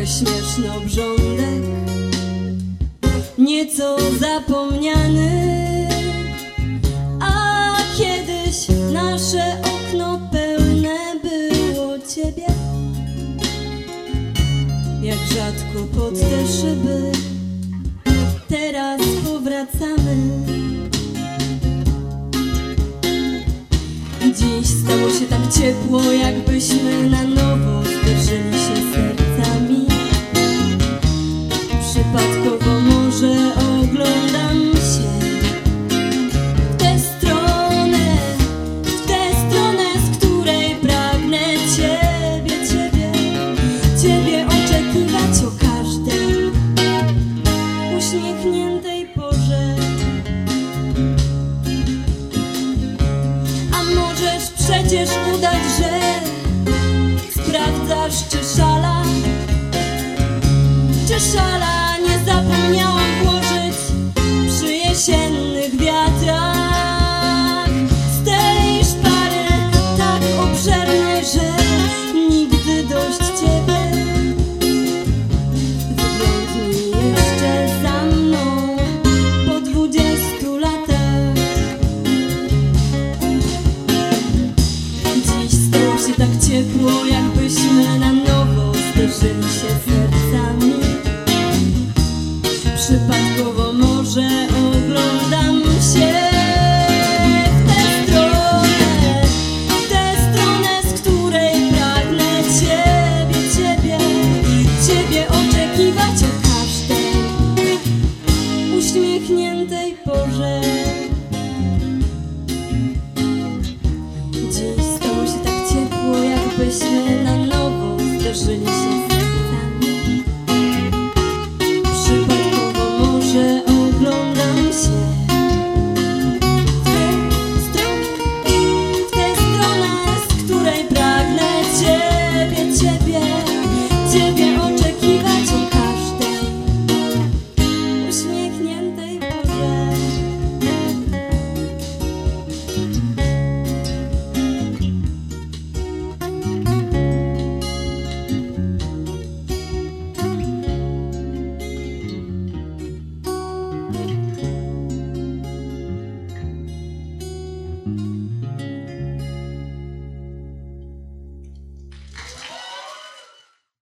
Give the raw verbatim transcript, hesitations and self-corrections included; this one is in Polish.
śmieszny obrządek, nieco zapomniany. A kiedyś nasze okno pełne było ciebie, jak rzadko pod te szyby teraz powracamy. Dziś stało się tak ciepło, jakbyśmy na nowo zderzyli się sercami. Przypadkowo może oglądam się w tę stronę, w tę stronę, z której pragnę ciebie, ciebie, ciebie oczekiwać o każdej uśmiechniętej porze. Przecież udać, że sprawdzasz, czy szala, czy szala nie zapomniała.